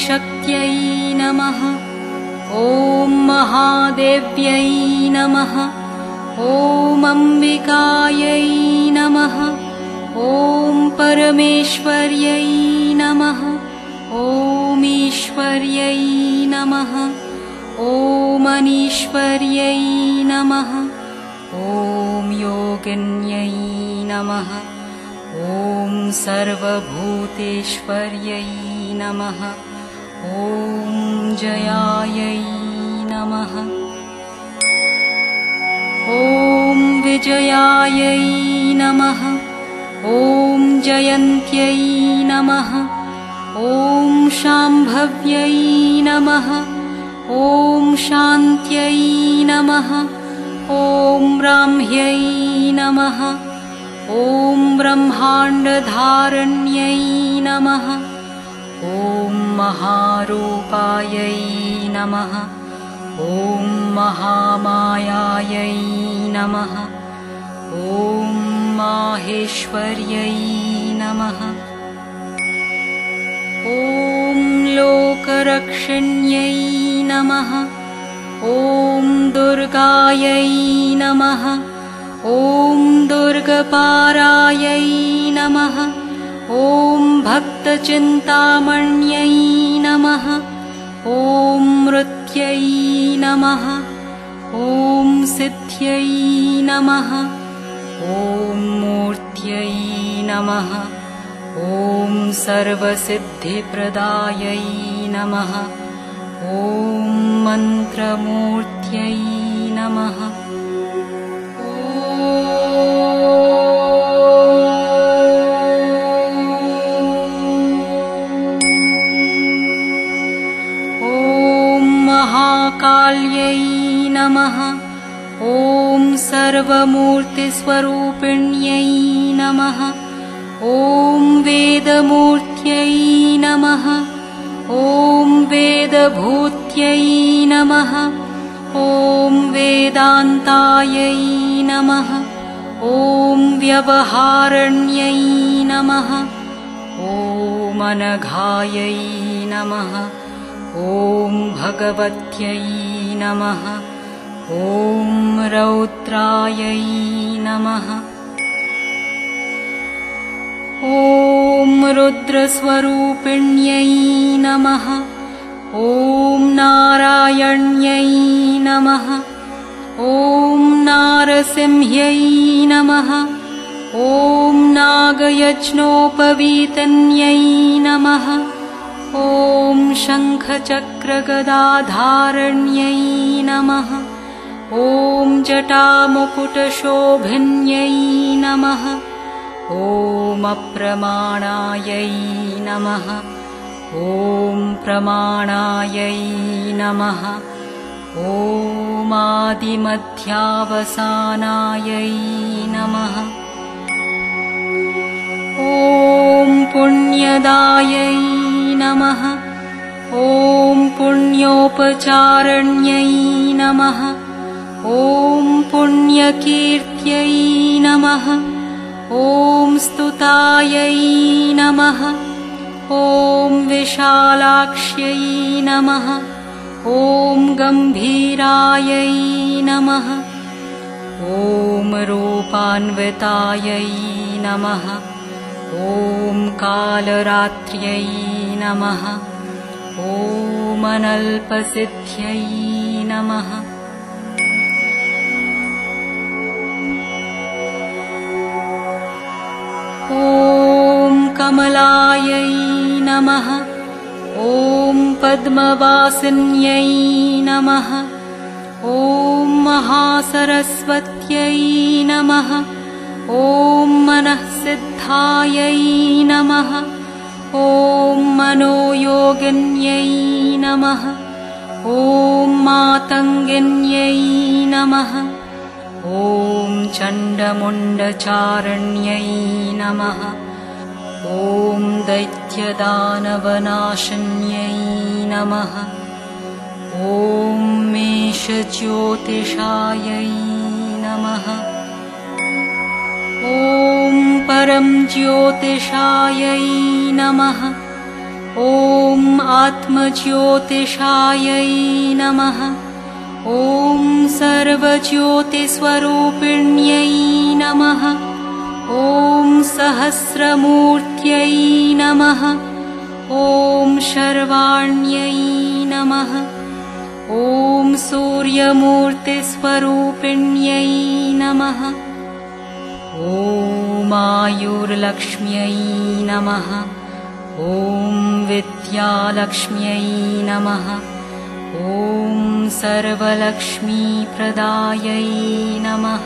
आदिशक्त्यै नमः। ॐ महादेव्यै नमः। ॐ अम्बिकायै नमः। ॐ परमेश्वर्यै नमः। ॐ ईश्वर्यै नमः। ॐ अनीश्वर्यै नमः। ॐ योगिन्यै नमः। ॐ सर्वभूतेश्वर्यै नमः। ॐ जयायै नमः। ॐ विजयायै नमः। ॐ जयन्त्यै नमः। ॐ शाम्भव्यै नमः। ॐ शान्त्यै नमः। ॐ ब्राह्म्यै नमः। ॐ ब्रह्माण्डधारण्यै नमः। ॐ महारूपायै नमः। ॐ महामायायै नमः। ॐ माहेश्वर्यै नमः। ॐ लोकरक्षण्यै नमः। ॐ दुर्गायै नमः। ॐ दुर्गपारायै नमः। ॐ भक्तचिन्तामण्यै नमः। ॐ मृत्यै नमः। ॐ सिद्ध्यै नमः। ॐ मूर्त्यै नमः। ॐ सर्वसिद्धिप्रदायै नमः। ॐ मन्त्रमूर्त्यै नमः। ॐ महाकाल्यै नमः। ॐ सर्वमूर्तिस्वरूपिण्यै नमः। ॐ वेदमूर्त्यै नमः। ॐ वेदभूत्यै नमः। ॐ वेदान्तायै नमः। ॐ व्यवहारण्यै नमः। ॐ अनघायै नमः। ॐ भगवत्यै नमः। ॐ रौद्रायै नमः। ॐ रुद्रस्वरूपिण्यै नमः। ॐ नारायण्यै नमः। ॐ नारसिंह्यै नमः। ॐ नागयज्ञोपवीतन्यै नमः। ॐ शङ्खचक्रगदाधारण्यै नमः। ॐ जटामुकुटशोभिन्यै नमः। ॐ अप्रमाणायै नमः। ॐ प्रमाणायै नमः। ॐ आदिमध्यावसानायै नमः। ॐ पुण्यदायै नमः। ॐ पुण्योपचारण्यै नमः। ॐ पुण्यकीर्त्यै नमः। ॐ स्तुतायै नमः। ॐ विशालाक्ष्यै नमः। ॐ गम्भीरायै नमः। ॐ रूपान्वितायै नमः। ॐ कालरात्र्यै नमः। ॐ अनल्पसिद्ध्यै नमः। ॐ कमलायै नमः। ॐ पद्मवासिन्यै नमः। ॐ महासरस्वत्यै नमः। ॐ मनःसिद्धायै नमः। ॐ मनोयोगिन्यै नमः। ॐ मातङ्गिन्यै नमः। ॐ चण्डमुण्डचारण्यै नमः। ॐ दैत्यदानवनाशिन्यै नमः। ॐ मेषज्योतिषायै नमः। ॐ परं ज्योतिषायै नमः। ॐ आत्मज्योतिषायै नमः। ॐ सर्वज्योतिस्वरूपिण्यै नमः। ॐ सहस्रमूर्त्यै नमः। ॐ शर्वाण्यै नमः। ॐ सूर्यमूर्तिस्वरूपिण्यै नमः। ॐ आयुर्लक्ष्म्यै नमः। ॐ विद्यालक्ष्म्यै नमः। ॐ सर्वलक्ष्मीप्रदायै नमः।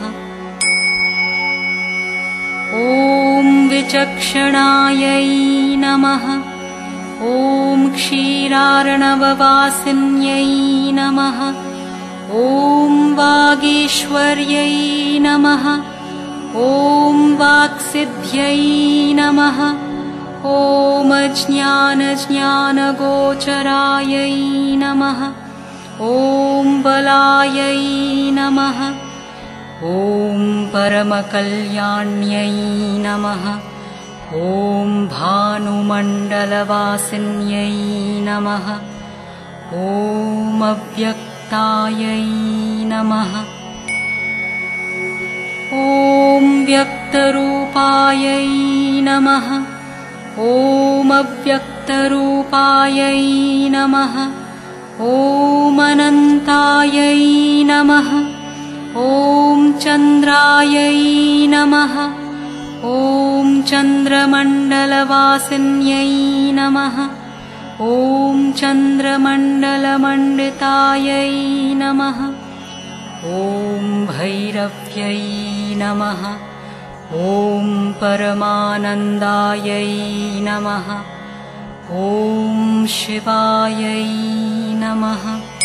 ॐ विचक्षणायै नमः। ॐ क्षीरार्णववासिन्यै नमः। ॐ वागीश्वर्यै नमः। ॐ वाक्सिद्ध्यै नमः। ॐ ज्ञानज्ञानगोचरायै नमः। ॐ बलायै नमः। ॐ परमकल्याण्यै नमः। ॐ भानुमण्डलवासिन्यै नमः। ॐ अव्यक्तायै नमः। ॐ व्यक्तरूपायै नमः। ॐ अव्यक्तरूपायै नमः। ॐ अनन्तायै नमः। ॐ चन्द्रायै नमः। ॐ चन्द्रमण्डलवासिन्यै नमः। ॐ चन्द्रमण्डलमण्डितायै नमः। ॐ भैरव्यै नमः। ॐ परमानन्दायै नमः। ॐ शिवायै नमः।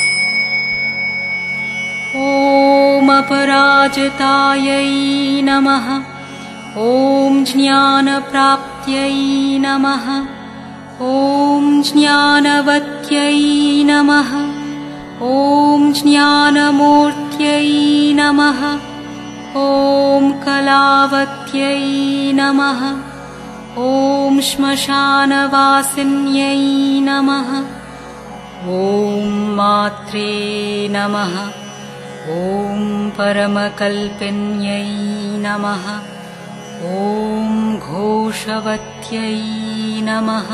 ॐ अपराजितायै नमः। ॐ ज्ञानप्राप्त्यै नमः। ॐ ज्ञानवत्यै नमः। ॐ ज्ञानमूर्त्यै नमः। ॐ कलावत्यै नमः। ॐ श्मशानवासिन्यै नमः। ॐ मात्रे नमः। ॐ परमकल्पिन्यै नमः। ॐ घोषवत्यै नमः।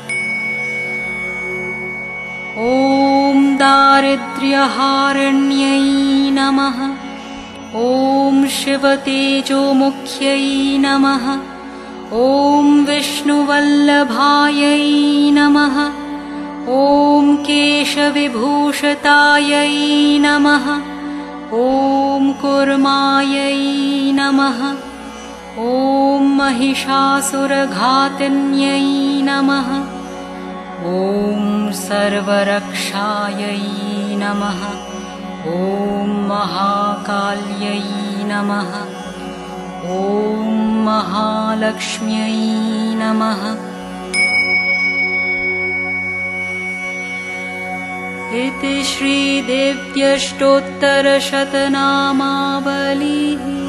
ॐ दारिद्र्यहारिण्यै नमः। ॐ शिवतेजोमुख्यै नमः। ॐ विष्णुवल्लभायै नमः। ॐ केशविभूषितायै नमः। ॐ कूर्मायै नमः। ॐ महिषासुरघातिन्यै नमः। ॐ सर्वरक्षायै नमः। ॐ महाकाल्यै नमः। ॐ महालक्ष्म्यै नमः। इति श्रीदेव्यष्टोत्तरशतनामावलिः।